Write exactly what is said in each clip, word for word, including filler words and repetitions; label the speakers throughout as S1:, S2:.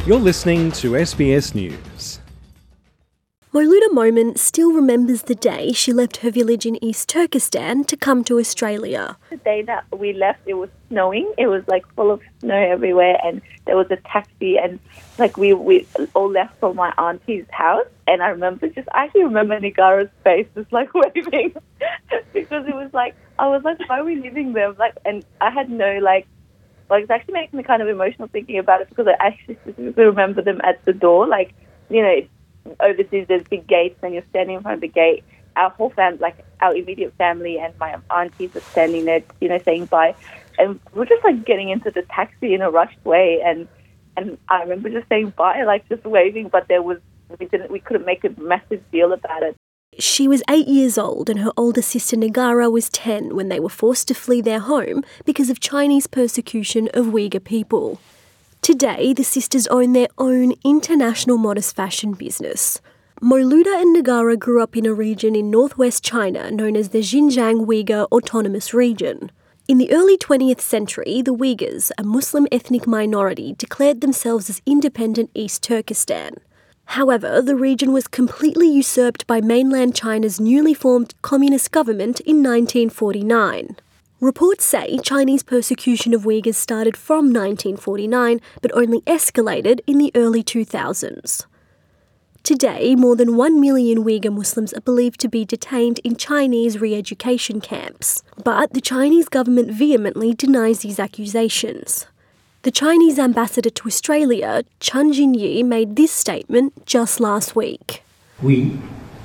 S1: You're listening to S B S News.
S2: Mauluda Momin still remembers the day she left her village in East Turkestan to come to Australia.
S3: The day that we left, it was snowing. It was like full of snow everywhere, and there was a taxi, and like we, we all left from my auntie's house. And I remember just, I actually remember Nigara's face just like waving because it was like, I was like, why are we leaving them? Like, and I had no like, like it's actually making me kind of emotional thinking about it because I actually specifically remember them at the door. Like, you know, overseas there's big gates and you're standing in front of the gate. Our whole family, like our immediate family and my aunties are standing there, you know, saying bye. And we're just like getting into the taxi in a rushed way. And, and I remember just saying bye, like just waving, but there was, we didn't, we couldn't make a massive deal about it.
S2: She was eight years old and her older sister Nigara was ten when they were forced to flee their home because of Chinese persecution of Uyghur people. Today, the sisters own their own international modest fashion business. Mauluda and Nigara grew up in a region in northwest China known as the Xinjiang Uyghur Autonomous Region. In the early twentieth century, the Uyghurs, a Muslim ethnic minority, declared themselves as independent East Turkestan. However, the region was completely usurped by mainland China's newly formed communist government in nineteen forty-nine. Reports say Chinese persecution of Uyghurs started from nineteen forty-nine but only escalated in the early two thousands. Today, more than one million Uyghur Muslims are believed to be detained in Chinese re-education camps, but the Chinese government vehemently denies these accusations. The Chinese ambassador to Australia, Chen Jinyi, made this statement just last week.
S4: We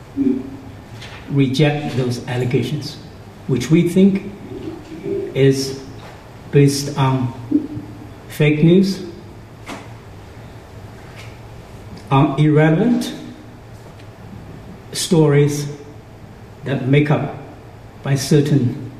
S4: reject those allegations, which we think is based on fake news, on irrelevant stories that make up by certain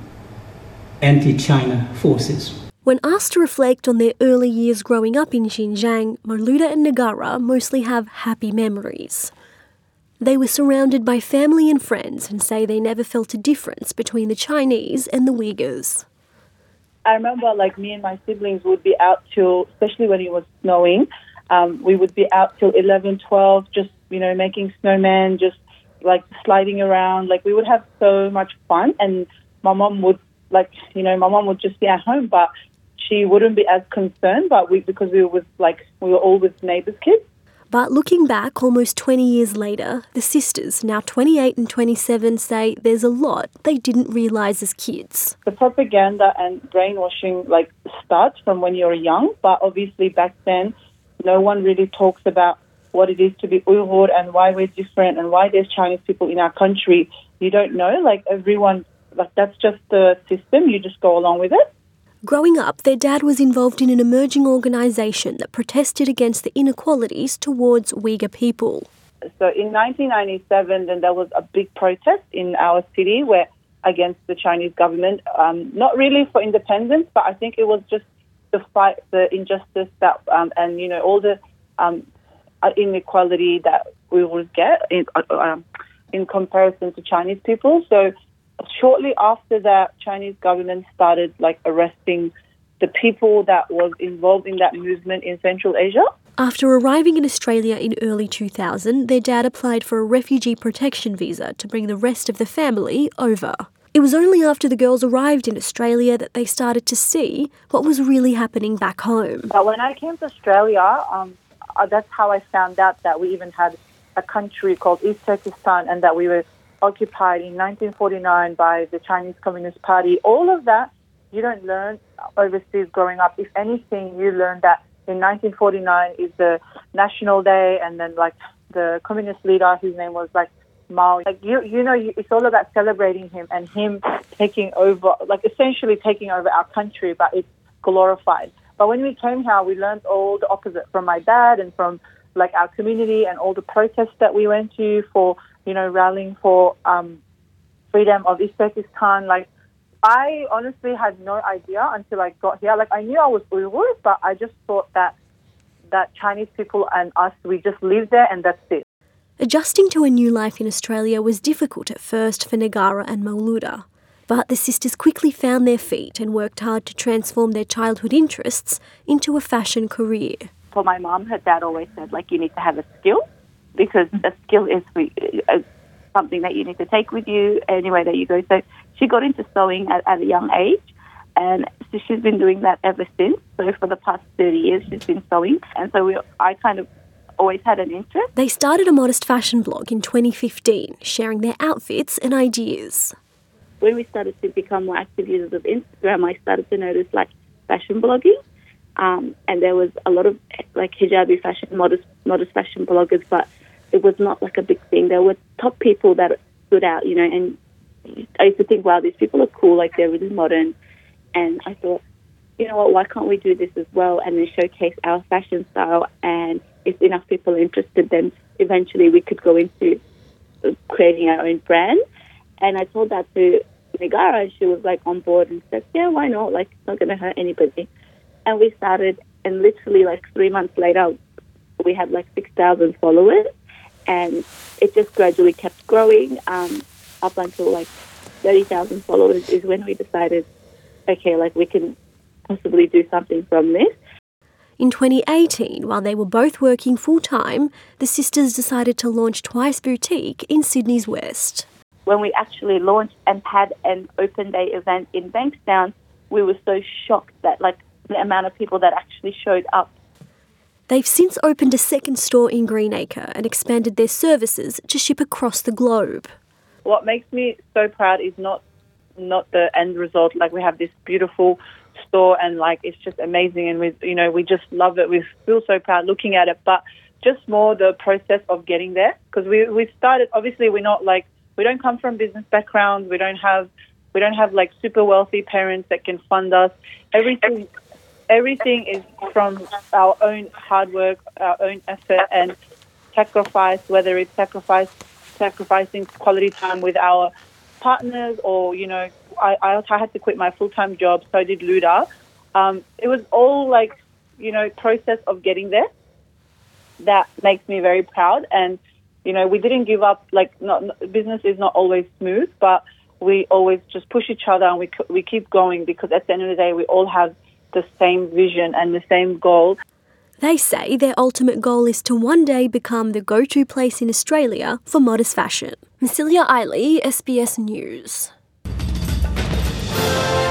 S4: anti-China forces.
S2: When asked to reflect on their early years growing up in Xinjiang, Mauluda and Nigara mostly have happy memories. They were surrounded by family and friends and say they never felt a difference between the Chinese and the Uyghurs.
S3: I remember like me and my siblings would be out till, especially when it was snowing, um, we would be out till eleven, twelve, just, you know, making snowmen, just like sliding around. Like we would have so much fun, and my mom would like, you know, my mom would just be at home, but she wouldn't be as concerned, but we because we were with like we were all with neighbours' kids.
S2: But looking back almost twenty years later, the sisters, now twenty-eight and twenty-seven, say there's a lot they didn't realise as kids.
S3: The propaganda and brainwashing like starts from when you're young, but obviously back then no one really talks about what it is to be Uyghur and why we're different and why there's Chinese people in our country. You don't know, like everyone, like that's just the system, you just go along with it.
S2: Growing up, their dad was involved in an emerging organisation that protested against the inequalities towards Uyghur people.
S3: So in nineteen ninety-seven, then there was a big protest in our city where against the Chinese government, um, not really for independence, but I think it was just to fight the injustice that um, and, you know, all the um, inequality that we would get in, uh, um, in comparison to Chinese people. So shortly after that, Chinese government started like arresting the people that was involved in that movement in Central Asia.
S2: After arriving in Australia in early two thousand, their dad applied for a refugee protection visa to bring the rest of the family over. It was only after the girls arrived in Australia that they started to see what was really happening back home.
S3: But when I came to Australia, um, that's how I found out that we even had a country called East Turkestan and that we were occupied in nineteen forty-nine by the Chinese Communist Party. All of that you don't learn overseas growing up. If anything, you learn that in nineteen forty-nine is the National Day, and then like the communist leader, his name was like Mao. Like you, you know, it's all about celebrating him and him taking over, like essentially taking over our country, but it's glorified. But when we came here, we learned all the opposite from my dad and from like our community and all the protests that we went to for, you know, rallying for um, freedom of East Turkestan. Like, I honestly had no idea until I got here. Like, I knew I was Uyghur, but I just thought that that Chinese people and us, we just live there and that's it.
S2: Adjusting to a new life in Australia was difficult at first for Nigara and Mauluda, but the sisters quickly found their feet and worked hard to transform their childhood interests into a fashion career.
S3: for my mom, her dad always said, like, you need to have a skill, because a skill is uh, something that you need to take with you anywhere that you go. So she got into sewing at, at a young age, and so she's been doing that ever since. So for the past thirty years, she's been sewing. And so we, I kind of always had an interest.
S2: They started a modest fashion blog in twenty fifteen, sharing their outfits and ideas.
S3: When we started to become more active users of Instagram, I started to notice, like, fashion blogging. Um, and there was a lot of, like, hijabi fashion, modest, modest fashion bloggers, but it was not, like, a big thing. There were top people that stood out, you know, and I used to think, wow, these people are cool, like, they're really modern. And I thought, you know what, why can't we do this as well and then showcase our fashion style? And if enough people are interested, then eventually we could go into creating our own brand. And I told that to Nigara, and she was, like, on board and said, yeah, why not? Like, it's not going to hurt anybody. And we started, and literally, like, three months later, we had, like, six thousand followers. And it just gradually kept growing um, up until, like, thirty thousand followers is when we decided, okay, like, we can possibly do something from this.
S2: In twenty eighteen, while they were both working full-time, the sisters decided to launch Twice Boutique in Sydney's West.
S3: When we actually launched and had an open day event in Bankstown, we were so shocked that, like, the amount of people that actually showed up.
S2: They've since opened a second store in Greenacre and expanded their services to ship across the globe.
S3: What makes me so proud is not not the end result. Like, we have this beautiful store and, like, it's just amazing, and we, you know, we just love it. We feel so proud looking at it, but just more the process of getting there, because we we started. Obviously, we're not like we don't come from business backgrounds. We don't have we don't have like super wealthy parents that can fund us. Everything everything is from our own hard work, our own effort and sacrifice. Whether it's sacrifice sacrificing quality time with our partners, or, you know, I, I had to quit my full-time job, so did Luda. Um, it was all, like, you know, process of getting there that makes me very proud. And, you know, we didn't give up. Like, not, business is not always smooth, but we always just push each other, and we we keep going, because at the end of the day, we all have the same vision and the same goal.
S2: They say their ultimate goal is to one day become the go-to place in Australia for modest fashion. Massilia Eiley, S B S News.